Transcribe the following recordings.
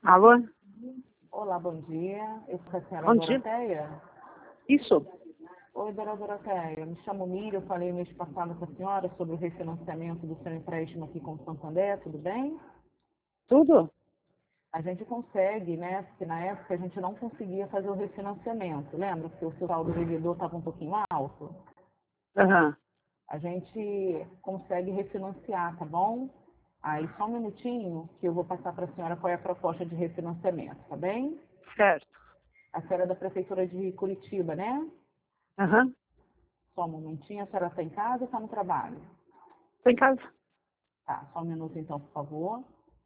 Alô? Olá, bom dia. Eu sou a senhora Bom dia. Doroteia. Isso. Oi, dona Doroteia. Me chamo Miriam, eu falei mês passado com a senhora sobre o refinanciamento do seu empréstimo aqui com o Santander, tudo bem? Tudo? A gente consegue, né? Porque na época a gente não conseguia fazer o refinanciamento. Lembra que o seu saldo devedor estava um pouquinho alto? Aham. A gente consegue refinanciar, tá bom? Aí só um minutinho que eu vou passar para a senhora qual é a proposta de refinanciamento, tá bem? Certo. A senhora é da Prefeitura de Curitiba, né? Aham. Só um momentinho, a senhora está em casa ou está no trabalho? Tô em casa. Tá, só um minuto então, por favor.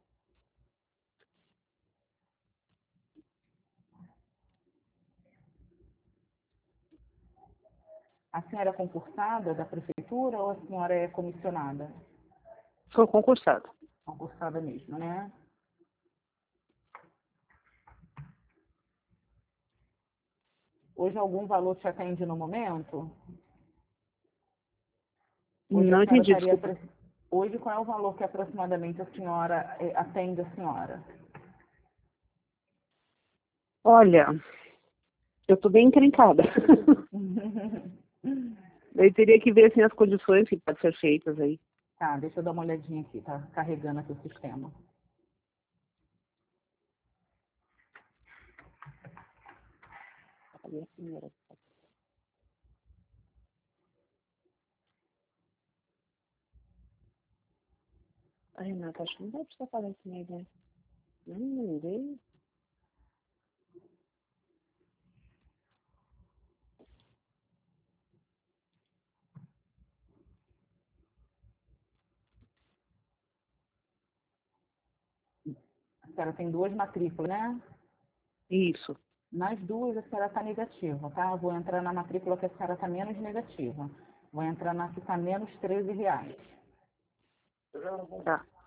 A senhora é concursada da prefeitura ou a senhora é comissionada? Sou concursado. Concursada mesmo, né? Hoje algum valor te atende no momento? Hoje a Não senhora entendi, estaria... desculpa. Hoje qual é o valor que aproximadamente a senhora atende a senhora? Olha, eu tô bem encrencada. Eu teria que ver assim, as condições que podem ser feitas aí. Tá, deixa eu dar uma olhadinha aqui, tá carregando aqui o sistema. Cadê a senhora? A Renata, acho que não vai precisar falar isso aí, né? Não veio. A senhora tem duas matrículas, né? Isso. Nas duas a senhora está negativa, tá? Eu vou entrar na matrícula que a senhora está menos negativa. Vou entrar na que está menos R$ 13. Tá.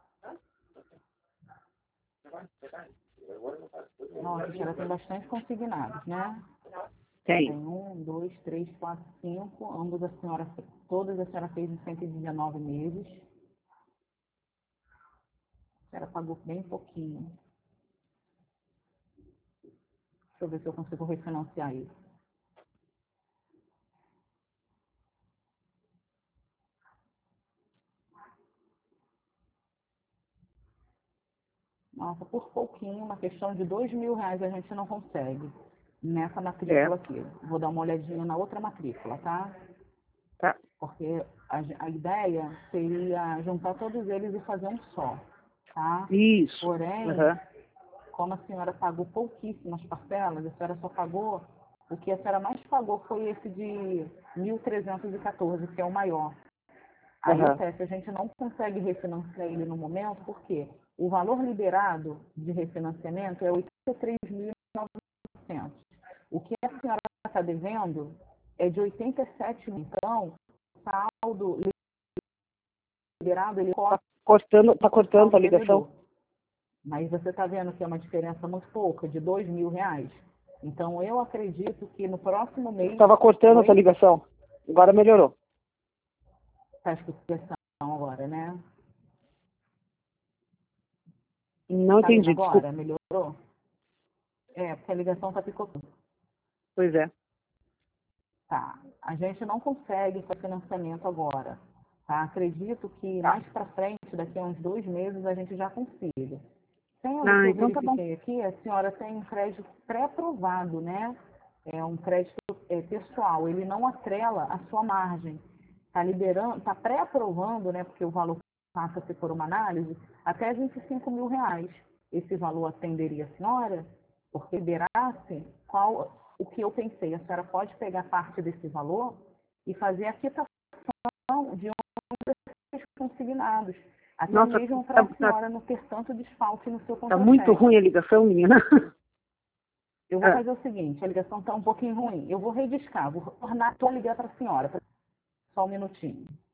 Nossa, a senhora tem bastante consignados, né? Tem Tem. 1, 2, 3, 4, 5. Ambos a senhora, todas a senhora fez em 119 meses. A senhora pagou bem pouquinho. Deixa eu ver se eu consigo refinanciar isso. Nossa, por pouquinho, uma questão de R$ 2.000 a gente não consegue. Nessa É. matrícula aqui. Vou dar uma olhadinha na outra matrícula, tá? Tá. Porque a ideia seria juntar todos eles e fazer um só, tá? Isso. Porém, Aham. como a senhora pagou pouquíssimas parcelas, a senhora só pagou, o que a senhora mais pagou foi esse de 1.314, que é o maior. Aí Aham. acontece, a gente não consegue refinanciar ele no momento, porque o valor liberado de refinanciamento é 83.900. O que a senhora está devendo é de 87 mil. Então, o saldo liberado, ele corta Tá o cortando a saldo ligação? devedor. Mas você está vendo que é uma diferença muito pouca, de R$ 2.000. Então, eu acredito que no próximo mês... Tava cortando a tua Oi? ligação. Agora melhorou. Tá escutando agora, né? Não Tá vendo entendi, desculpa. agora? Melhorou? É, porque a ligação está picotando. Pois é. Tá. A gente não consegue fazer financiamento agora. Tá? Acredito que Tá. mais para frente, daqui a uns 2 meses, a gente já consiga. Pelo que Ah, eu então tá bom. verifiquei aqui, a senhora tem um crédito pré-aprovado, né? É um crédito pessoal. Ele não atrela a sua margem. Está liberando, está pré-aprovando, né? Porque o valor passa-se por uma análise, até R$ 25.000. Esse valor atenderia a senhora? Porque liberasse, o que eu pensei, a senhora pode pegar parte desse valor e fazer a quitação de um dos consignados. Até Nossa, mesmo para a senhora não ter tanto desfalque no seu tá muito contra-cheque. ruim a ligação, menina. Eu vou Ah, fazer o seguinte, a ligação está um pouquinho ruim. Eu vou rediscar, vou tornar a ligar para a senhora. Só um minutinho.